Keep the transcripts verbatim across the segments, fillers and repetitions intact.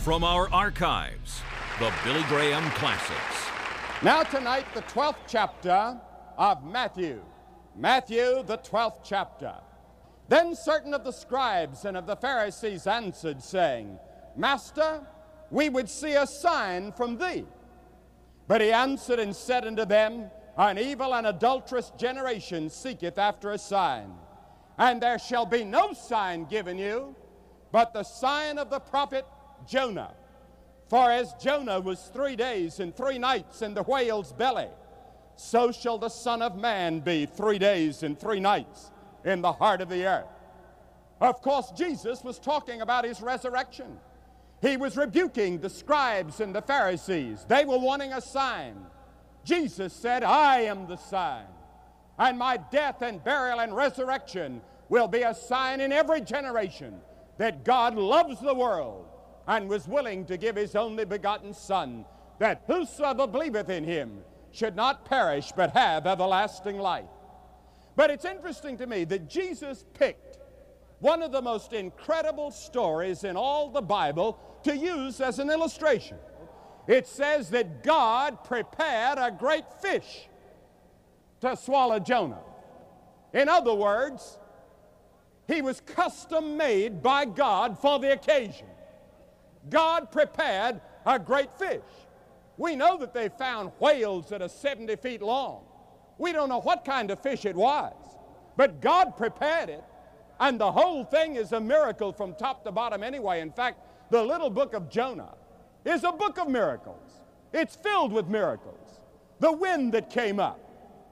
from our archives, the Billy Graham Classics. Now tonight, the twelfth chapter of Matthew. Matthew, the twelfth chapter. Then certain of the scribes and of the Pharisees answered, saying, Master, we would see a sign from thee. But he answered and said unto them, An evil and adulterous generation seeketh after a sign. And there shall be no sign given you, but the sign of the prophet Jonah. For as Jonah was three days and three nights in the whale's belly, so shall the Son of Man be three days and three nights in the heart of the earth. Of course, Jesus was talking about his resurrection. He was rebuking the scribes and the Pharisees. They were wanting a sign. Jesus said, I am the sign, and my death and burial and resurrection will be a sign in every generation that God loves the world and was willing to give his only begotten Son, that whosoever believeth in him should not perish but have everlasting life. But it's interesting to me that Jesus picked one of the most incredible stories in all the Bible to use as an illustration. It says that God prepared a great fish to swallow Jonah. In other words, he was custom made by God for the occasion. God prepared a great fish. We know that they found whales that are seventy feet long. We don't know what kind of fish it was, but God prepared it, and the whole thing is a miracle from top to bottom anyway. In fact, the little book of Jonah is a book of miracles. It's filled with miracles. The wind that came up,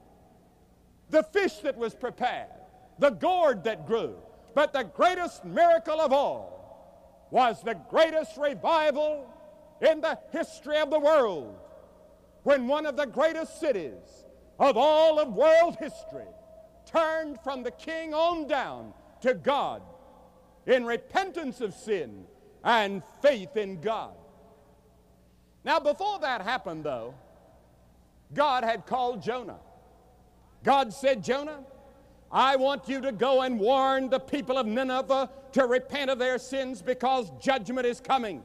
the fish that was prepared, the gourd that grew. But the greatest miracle of all was the greatest revival in the history of the world, when one of the greatest cities of all of world history turned from the king on down to God in repentance of sin and faith in God. Now, before that happened, though, God had called Jonah. God said, Jonah, I want you to go and warn the people of Nineveh to repent of their sins, because judgment is coming.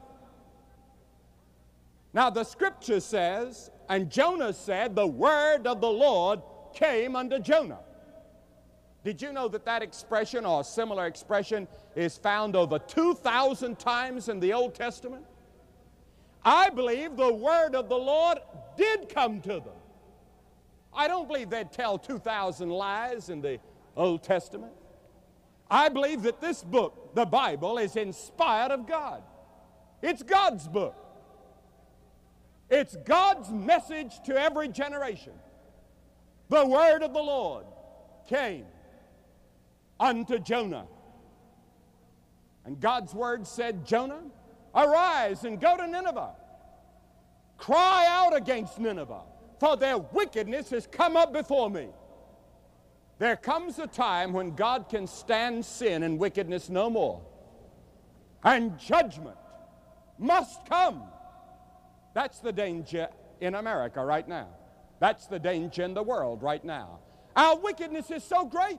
Now, the scripture says, and Jonah said, the word of the Lord came unto Jonah. Did you know that that expression or a similar expression is found over two thousand times in the Old Testament? I believe the word of the Lord did come to them. I don't believe they'd tell two thousand lies in the Old Testament. I believe that this book, the Bible, is inspired of God. It's God's book. It's God's message to every generation. The word of the Lord came unto Jonah. And God's word said, Jonah, arise and go to Nineveh. Cry out against Nineveh, for their wickedness has come up before me. There comes a time when God can stand sin and wickedness no more, and judgment must come. That's the danger in America right now. That's the danger in the world right now. Our wickedness is so great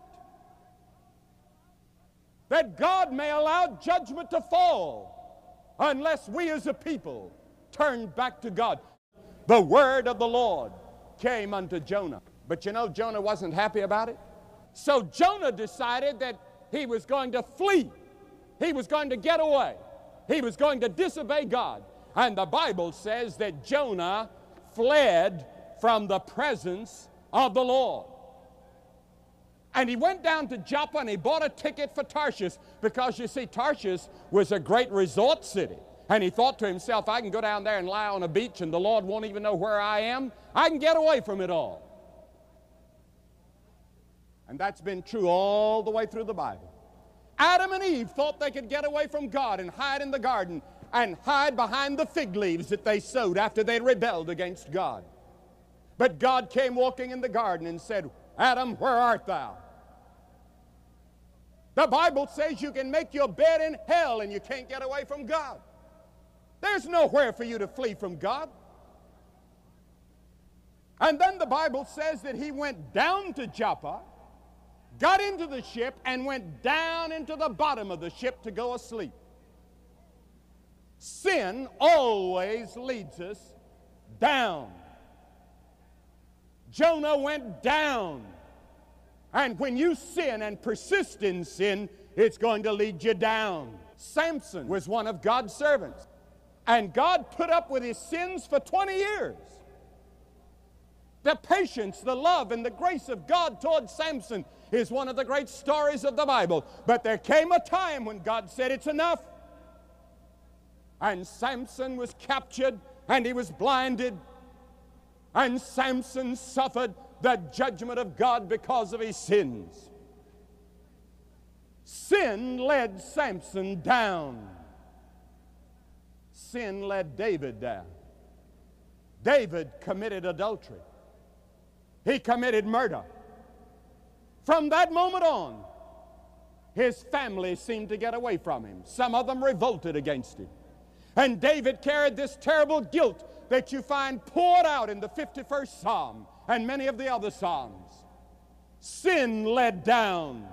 that God may allow judgment to fall unless we as a people turn back to God. The word of the Lord came unto Jonah. But you know, Jonah wasn't happy about it. So Jonah decided that he was going to flee. He was going to get away. He was going to disobey God. And the Bible says that Jonah fled from the presence of the Lord. And he went down to Joppa and he bought a ticket for Tarshish, because you see, Tarshish was a great resort city. And he thought to himself, I can go down there and lie on a beach and the Lord won't even know where I am. I can get away from it all. And that's been true all the way through the Bible. Adam and Eve thought they could get away from God and hide in the garden and hide behind the fig leaves that they sowed after they rebelled against God. But God came walking in the garden and said, Adam, where art thou? The Bible says you can make your bed in hell and you can't get away from God. There's nowhere for you to flee from God. And then the Bible says that he went down to Joppa, got into the ship, and went down into the bottom of the ship to go asleep. Sin always leads us down. Jonah went down. And when you sin and persist in sin, it's going to lead you down. Samson was one of God's servants. And God put up with his sins for twenty years. The patience, the love, and the grace of God toward Samson is one of the great stories of the Bible. But there came a time when God said, it's enough. And Samson was captured, and he was blinded. And Samson suffered the judgment of God because of his sins. Sin led Samson down. Sin led David down. David committed adultery. He committed murder. From that moment on, his family seemed to get away from him. Some of them revolted against him. And David carried this terrible guilt that you find poured out in the fifty-first Psalm and many of the other Psalms. Sin led down.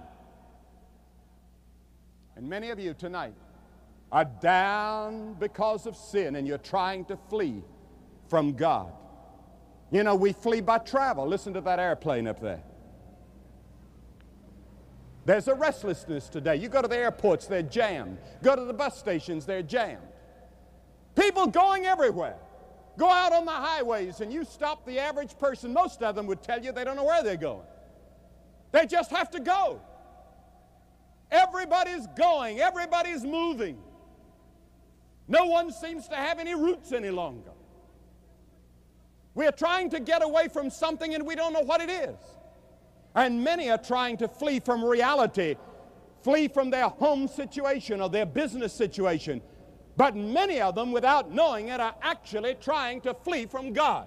And many of you tonight are down because of sin, and you're trying to flee from God. You know, we flee by travel. Listen to that airplane up there. There's a restlessness today. You go to the airports, they're jammed. Go to the bus stations, they're jammed. People going everywhere. Go out on the highways and you stop the average person. Most of them would tell you they don't know where they're going. They just have to go. Everybody's going. Everybody's moving. No one seems to have any roots any longer. We're trying to get away from something and we don't know what it is. And many are trying to flee from reality, flee from their home situation or their business situation. But many of them, without knowing it, are actually trying to flee from God.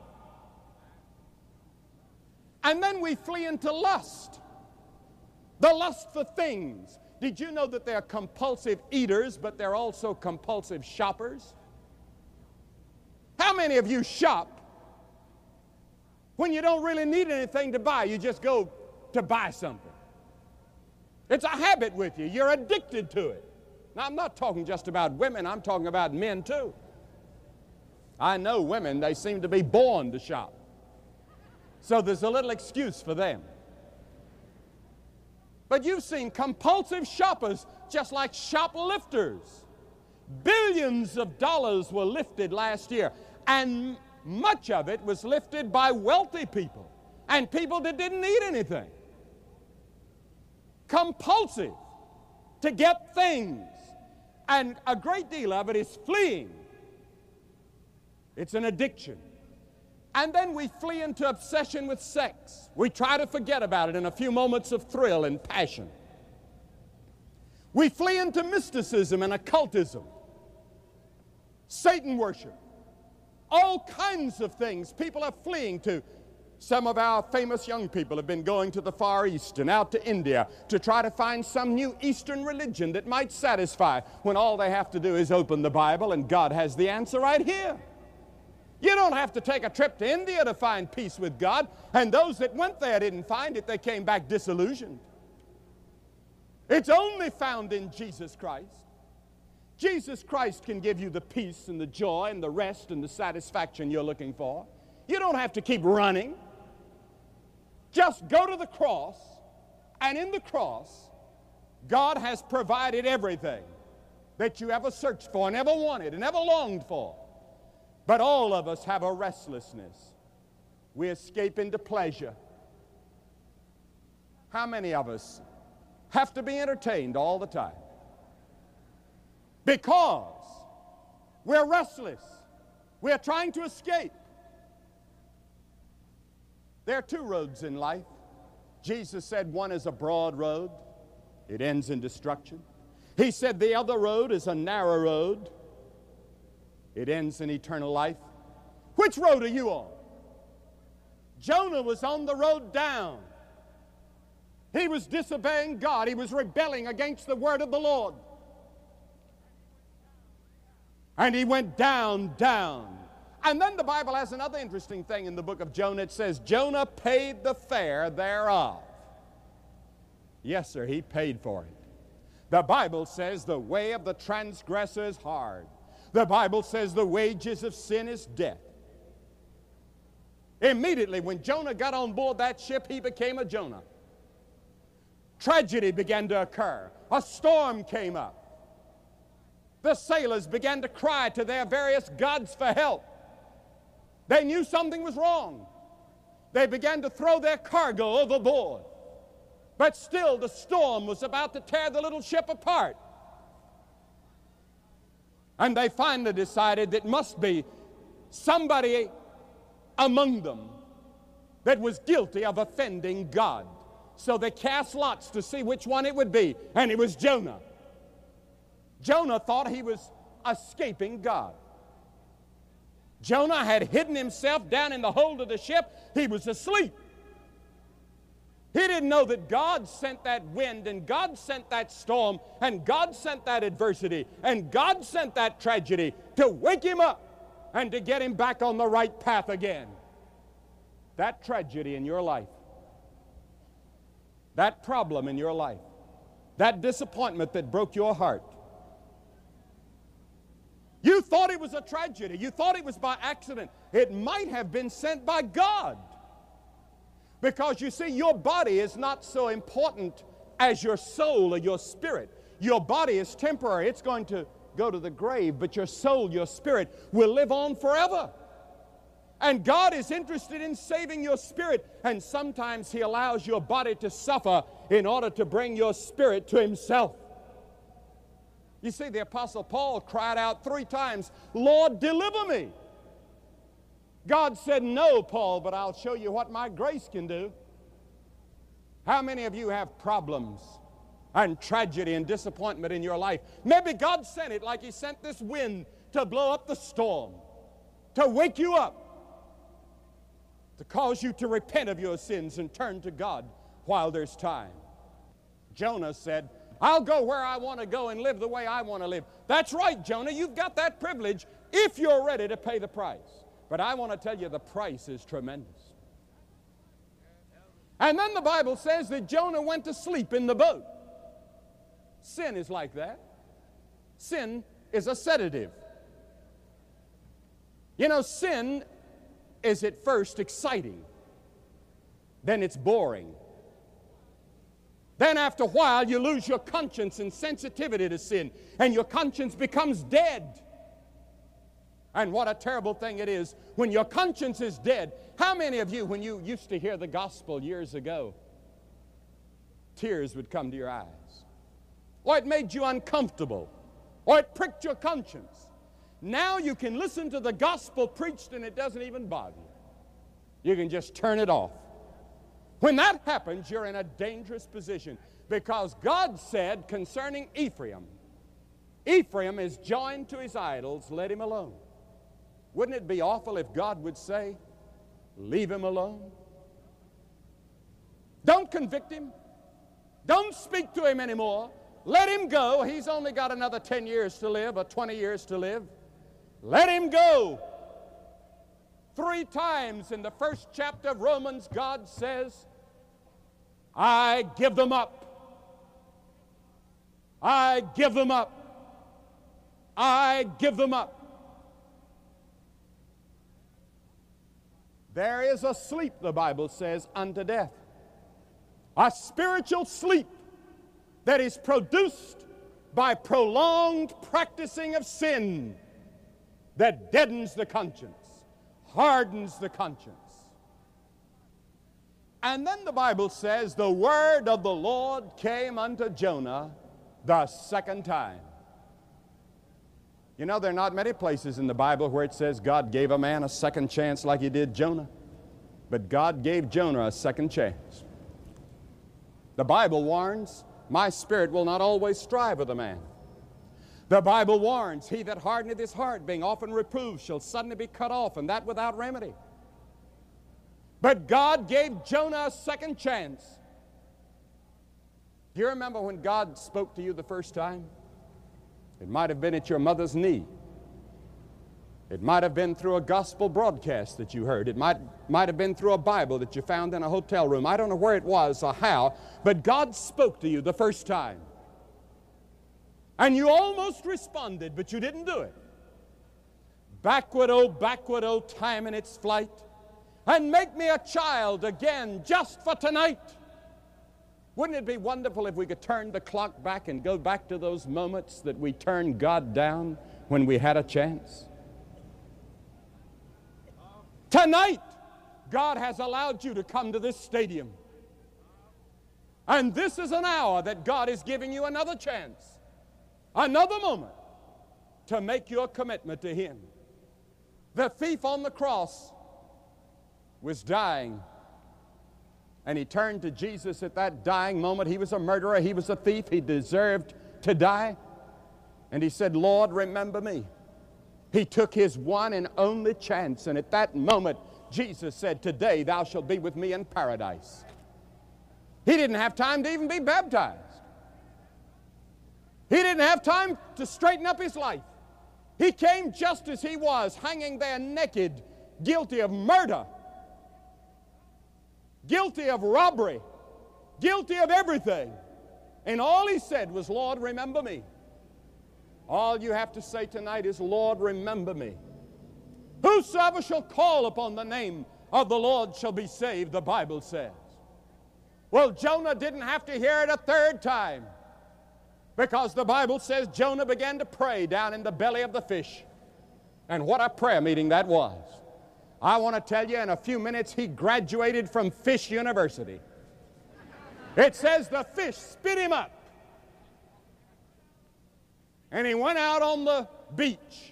And then we flee into lust. The lust for things. Did you know that they're compulsive eaters, but they're also compulsive shoppers? How many of you shop when you don't really need anything to buy? You just go to buy something. It's a habit with you. You're addicted to it. Now, I'm not talking just about women. I'm talking about men, too. I know women, they seem to be born to shop. So there's a little excuse for them. But you've seen compulsive shoppers just like shoplifters. Billions of dollars were lifted last year, and much of it was lifted by wealthy people and people that didn't need anything. Compulsive to get things. And a great deal of it is fleeing. It's an addiction. And then we flee into obsession with sex. We try to forget about it in a few moments of thrill and passion. We flee into mysticism and occultism, Satan worship, all kinds of things people are fleeing to. Some of our famous young people have been going to the Far East and out to India to try to find some new Eastern religion that might satisfy, when all they have to do is open the Bible and God has the answer right here. You don't have to take a trip to India to find peace with God, and those that went there didn't find it. They came back disillusioned. It's only found in Jesus Christ. Jesus Christ can give you the peace and the joy and the rest and the satisfaction you're looking for. You don't have to keep running. Just go to the cross, and in the cross, God has provided everything that you ever searched for and ever wanted and ever longed for. But all of us have a restlessness. We escape into pleasure. How many of us have to be entertained all the time? Because we're restless. We're trying to escape. There are two roads in life. Jesus said one is a broad road. It ends in destruction. He said the other road is a narrow road. It ends in eternal life. Which road are you on? Jonah was on the road down. He was disobeying God. He was rebelling against the word of the Lord. And he went down, down. And then the Bible has another interesting thing in the book of Jonah. It says, Jonah paid the fare thereof. Yes, sir, he paid for it. The Bible says the way of the transgressor is hard. The Bible says the wages of sin is death. Immediately when Jonah got on board that ship, he became a Jonah. Tragedy began to occur. A storm came up. The sailors began to cry to their various gods for help. They knew something was wrong. They began to throw their cargo overboard. But still the storm was about to tear the little ship apart. And they finally decided that it must be somebody among them that was guilty of offending God. So they cast lots to see which one it would be, and it was Jonah. Jonah thought he was escaping God. Jonah had hidden himself down in the hold of the ship. He was asleep. He didn't know that God sent that wind, and God sent that storm, and God sent that adversity, and God sent that tragedy to wake him up and to get him back on the right path again. That tragedy in your life, that problem in your life, that disappointment that broke your heart, you thought it was a tragedy. You thought it was by accident. It might have been sent by God. Because you see, your body is not so important as your soul or your spirit. Your body is temporary. It's going to go to the grave, but your soul, your spirit, will live on forever. And God is interested in saving your spirit, and sometimes He allows your body to suffer in order to bring your spirit to Himself. You see, the Apostle Paul cried out three times, "Lord, deliver me." God said, "No, Paul, but I'll show you what my grace can do." How many of you have problems and tragedy and disappointment in your life? Maybe God sent it like He sent this wind to blow up the storm, to wake you up, to cause you to repent of your sins and turn to God while there's time. Jonah said, "I'll go where I want to go and live the way I want to live." That's right, Jonah, you've got that privilege if you're ready to pay the price. But I want to tell you the price is tremendous. And then the Bible says that Jonah went to sleep in the boat. Sin is like that. Sin is a sedative. You know, sin is at first exciting. Then it's boring. Then after a while you lose your conscience and sensitivity to sin, and your conscience becomes dead. And what a terrible thing it is when your conscience is dead. How many of you, when you used to hear the gospel years ago, tears would come to your eyes? Or it made you uncomfortable, or it pricked your conscience. Now you can listen to the gospel preached and it doesn't even bother you. You can just turn it off. When that happens, you're in a dangerous position, because God said concerning Ephraim, Ephraim is joined to his idols, let him alone. Wouldn't it be awful if God would say, leave him alone? Don't convict him. Don't speak to him anymore. Let him go. He's only got another ten years to live or twenty years to live. Let him go. Three times in the first chapter of Romans, God says, I give them up. I give them up. I give them up. There is a sleep, the Bible says, unto death. A spiritual sleep that is produced by prolonged practicing of sin that deadens the conscience, hardens the conscience. And then the Bible says, the word of the Lord came unto Jonah the second time. You know, there are not many places in the Bible where it says God gave a man a second chance like He did Jonah. But God gave Jonah a second chance. The Bible warns, my spirit will not always strive with a man. The Bible warns, he that hardeneth his heart, being often reproved, shall suddenly be cut off, and that without remedy. But God gave Jonah a second chance. Do you remember when God spoke to you the first time? It might have been at your mother's knee. It might have been through a gospel broadcast that you heard. It might, might have been through a Bible that you found in a hotel room. I don't know where it was or how, but God spoke to you the first time. And you almost responded, but you didn't do it. backward, oh, backward, oh, time in its flight, and make me a child again just for tonight. Wouldn't it be wonderful if we could turn the clock back and go back to those moments that we turned God down when we had a chance? Tonight, God has allowed you to come to this stadium. And this is an hour that God is giving you another chance, another moment to make your commitment to Him. The thief on the cross was dying, and he turned to Jesus at that dying moment. He was a murderer. He was a thief. He deserved to die. And he said, Lord, remember me. He took his one and only chance, and at that moment, Jesus said, today thou shalt be with me in paradise. He didn't have time to even be baptized. He didn't have time to straighten up his life. He came just as he was, hanging there naked, guilty of murder, guilty of robbery, guilty of everything. And all he said was, Lord, remember me. All you have to say tonight is, Lord, remember me. Whosoever shall call upon the name of the Lord shall be saved, the Bible says. Well, Jonah didn't have to hear it a third time, because the Bible says Jonah began to pray down in the belly of the fish. And what a prayer meeting that was. I want to tell you, in a few minutes he graduated from Fish University. It says the fish spit him up. And he went out on the beach.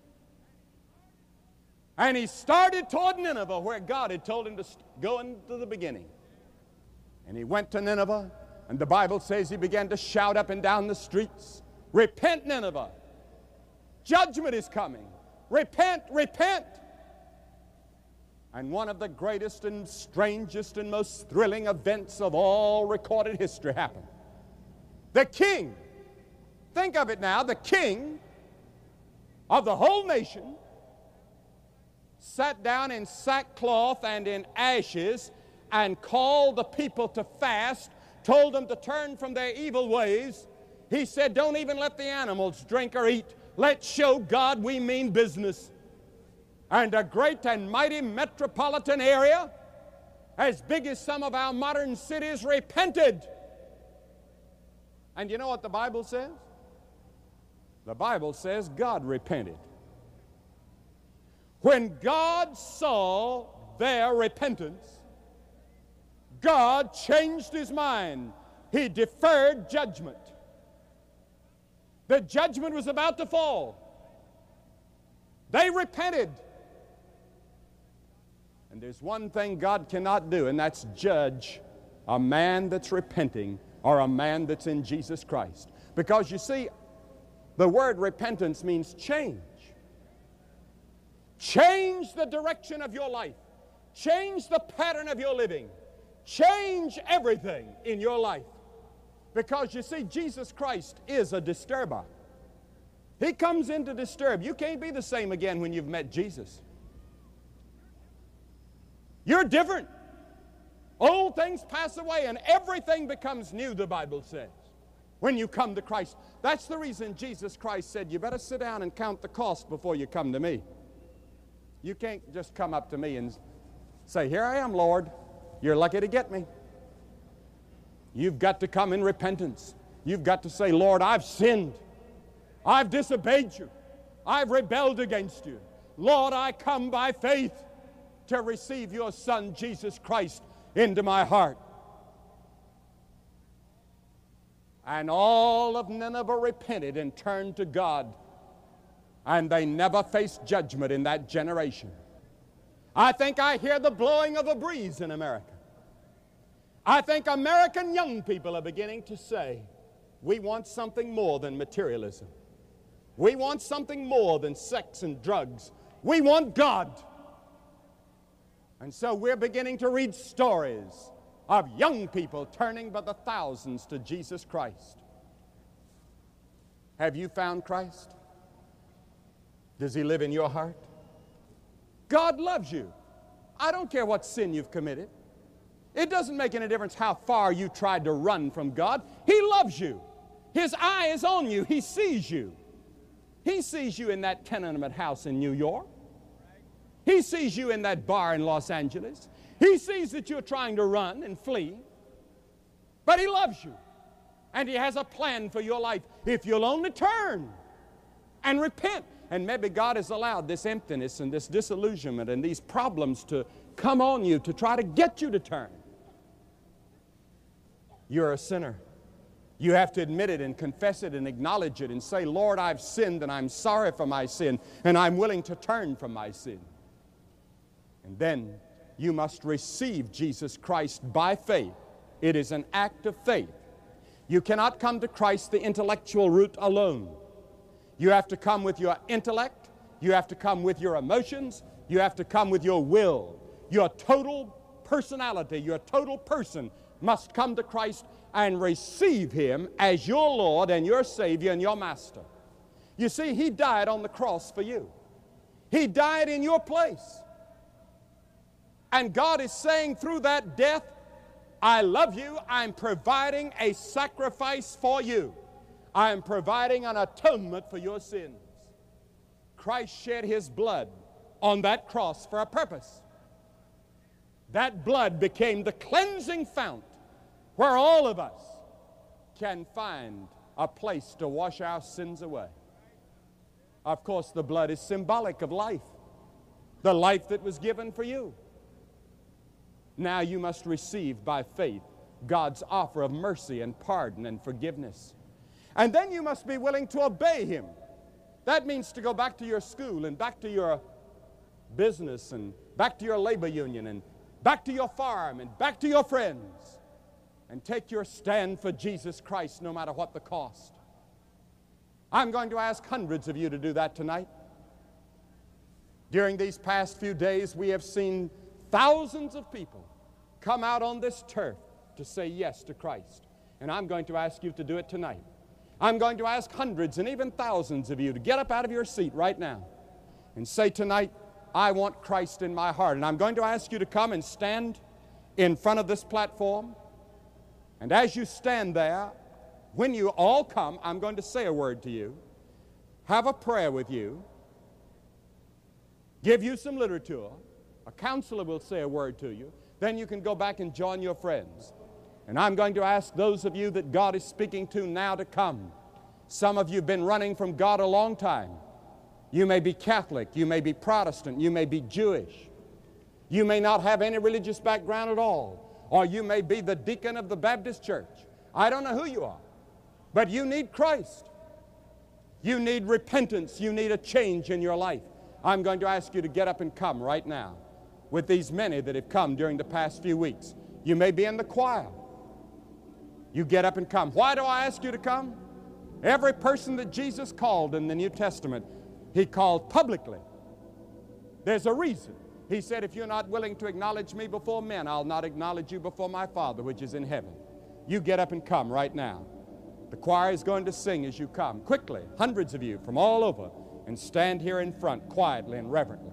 And he started toward Nineveh, where God had told him to go into the beginning. And he went to Nineveh, and the Bible says he began to shout up and down the streets, repent, Nineveh. Judgment is coming. Repent, repent. And one of the greatest and strangest and most thrilling events of all recorded history happened. The king, think of it now, the king of the whole nation sat down in sackcloth and in ashes and called the people to fast, told them to turn from their evil ways. He said, don't even let the animals drink or eat. Let's show God we mean business. And a great and mighty metropolitan area, as big as some of our modern cities, repented. And you know what the Bible says? The Bible says God repented. When God saw their repentance, God changed His mind. He deferred judgment. The judgment was about to fall. They repented. And there's one thing God cannot do, and that's judge a man that's repenting or a man that's in Jesus Christ. Because you see, the word repentance means change. Change the direction of your life. Change the pattern of your living. Change everything in your life. Because you see, Jesus Christ is a disturber. He comes in to disturb. You can't be the same again when you've met Jesus. You're different. Old things pass away and everything becomes new, the Bible says, when you come to Christ. That's the reason Jesus Christ said, you better sit down and count the cost before you come to me. You can't just come up to me and say, here I am, Lord. You're lucky to get me. You've got to come in repentance. You've got to say, Lord, I've sinned. I've disobeyed you. I've rebelled against you. Lord, I come by faith to receive your Son, Jesus Christ, into my heart. And all of Nineveh repented and turned to God. And they never faced judgment in that generation. I think I hear the blowing of a breeze in America. I think American young people are beginning to say, we want something more than materialism. We want something more than sex and drugs. We want God. And so we're beginning to read stories of young people turning by the thousands to Jesus Christ. Have you found Christ? Does He live in your heart? God loves you. I don't care what sin you've committed. It doesn't make any difference how far you tried to run from God. He loves you. His eye is on you. He sees you. He sees you in that tenement house in New York. He sees you in that bar in Los Angeles. He sees that you're trying to run and flee. But He loves you. And He has a plan for your life if you'll only turn and repent. And maybe God has allowed this emptiness and this disillusionment and these problems to come on you to try to get you to turn. You're a sinner. You have to admit it and confess it and acknowledge it and say, Lord, I've sinned and I'm sorry for my sin and I'm willing to turn from my sin. And then you must receive Jesus Christ by faith. It is an act of faith. You cannot come to Christ the intellectual route alone. You have to come with your intellect. You have to come with your emotions. You have to come with your will. Your total personality, your total person must come to Christ and receive Him as your Lord and your Savior and your Master. You see, He died on the cross for you. He died in your place. And God is saying through that death, I love you. I'm providing a sacrifice for you. I am providing an atonement for your sins. Christ shed His blood on that cross for a purpose. That blood became the cleansing fount where all of us can find a place to wash our sins away. Of course, the blood is symbolic of life, the life that was given for you. Now you must receive by faith God's offer of mercy and pardon and forgiveness. And then you must be willing to obey Him. That means to go back to your school and back to your business and back to your labor union and back to your farm and back to your friends and take your stand for Jesus Christ no matter what the cost. I'm going to ask hundreds of you to do that tonight. During these past few days, we have seen thousands of people come out on this turf to say yes to Christ. And I'm going to ask you to do it tonight. I'm going to ask hundreds and even thousands of you to get up out of your seat right now and say tonight, I want Christ in my heart. And I'm going to ask you to come and stand in front of this platform. And as you stand there, when you all come, I'm going to say a word to you, have a prayer with you, give you some literature. A counselor will say a word to you. Then you can go back and join your friends. And I'm going to ask those of you that God is speaking to now to come. Some of you have been running from God a long time. You may be Catholic, you may be Protestant, you may be Jewish. You may not have any religious background at all. Or you may be the deacon of the Baptist church. I don't know who you are. But you need Christ. You need repentance. You need a change in your life. I'm going to ask you to get up and come right now with these many that have come during the past few weeks. You may be in the choir. You get up and come. Why do I ask you to come? Every person that Jesus called in the New Testament, He called publicly. There's a reason. He said, if you're not willing to acknowledge me before men, I'll not acknowledge you before my Father which is in heaven. You get up and come right now. The choir is going to sing as you come. Quickly, hundreds of you from all over, and stand here in front quietly and reverently.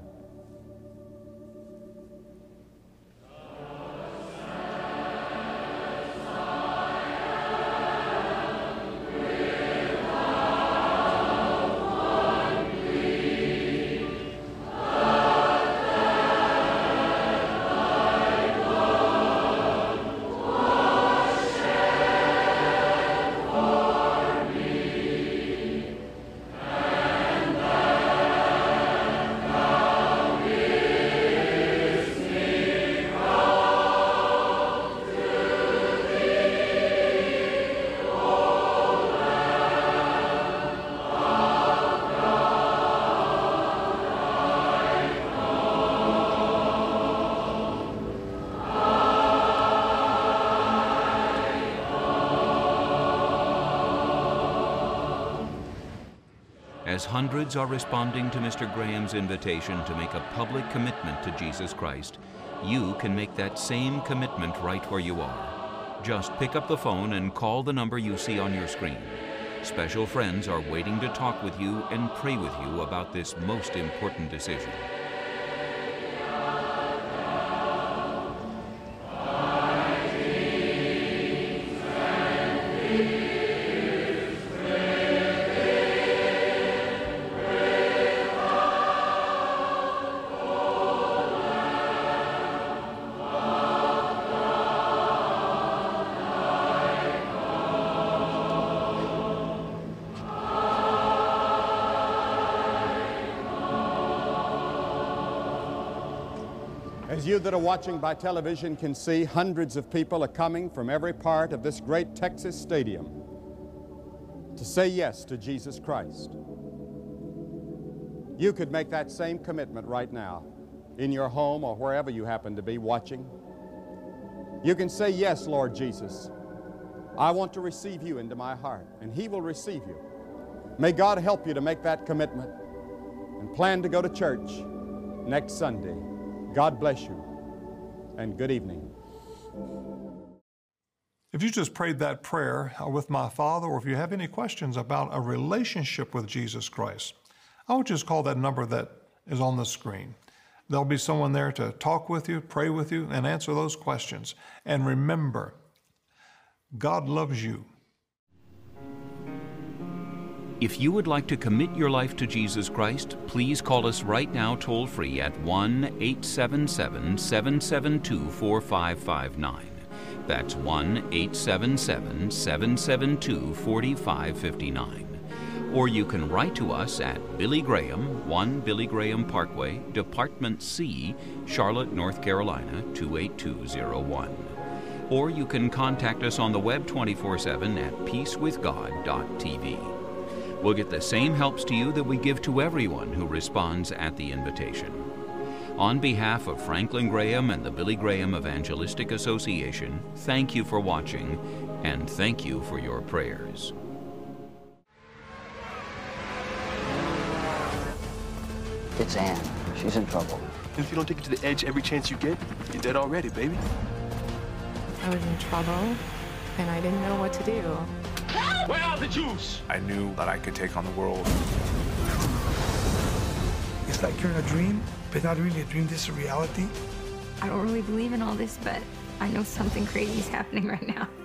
As hundreds are responding to Mister Graham's invitation to make a public commitment to Jesus Christ, you can make that same commitment right where you are. Just pick up the phone and call the number you see on your screen. Special friends are waiting to talk with you and pray with you about this most important decision. As you that are watching by television can see, hundreds of people are coming from every part of this great Texas stadium to say yes to Jesus Christ. You could make that same commitment right now in your home or wherever you happen to be watching. You can say, yes, Lord Jesus, I want to receive you into my heart, and He will receive you. May God help you to make that commitment and plan to go to church next Sunday. God bless you, and good evening. If you just prayed that prayer with my Father, or if you have any questions about a relationship with Jesus Christ, I would just call that number that is on the screen. There'll be someone there to talk with you, pray with you, and answer those questions. And remember, God loves you. If you would like to commit your life to Jesus Christ, please call us right now toll-free at one eight seven seven, seven seven two, four five five nine. That's one eight seven seven, seven seven two, four five five nine. Or you can write to us at Billy Graham, one Billy Graham Parkway, Department C, Charlotte, North Carolina, two eight two zero one. Or you can contact us on the web twenty-four seven at peace with god dot t v. We'll get the same helps to you that we give to everyone who responds at the invitation. On behalf of Franklin Graham and the Billy Graham Evangelistic Association, thank you for watching, and thank you for your prayers. It's Anne. She's in trouble. If you don't take it to the edge every chance you get, you're dead already, baby. I was in trouble, and I didn't know what to do. Where are the Jews? I knew that I could take on the world. It's like you're in a dream, but not really a dream, this is reality. I don't really believe in all this, but I know something crazy is happening right now.